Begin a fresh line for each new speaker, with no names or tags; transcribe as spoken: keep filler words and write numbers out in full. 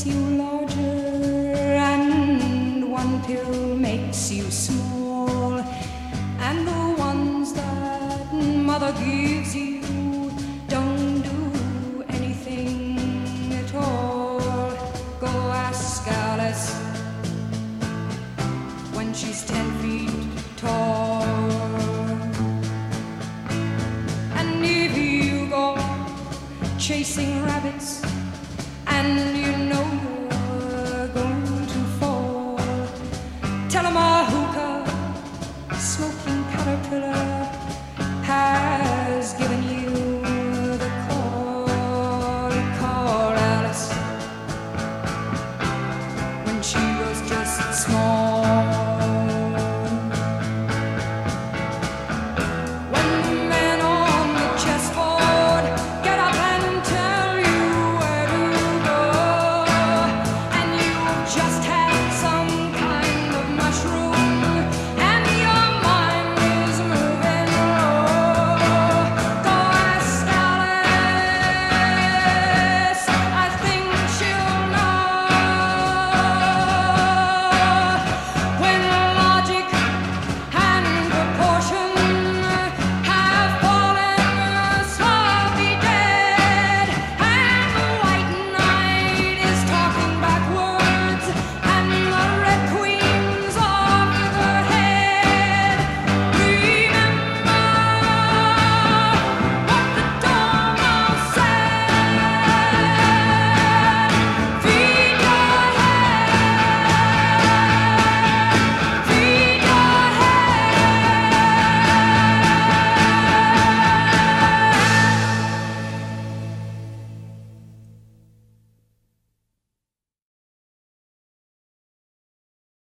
makes you larger, and one pill makes you small, and the ones that mother gives you don't do anything at all. Go ask Alice when she's ten feet tall. And if you go chasing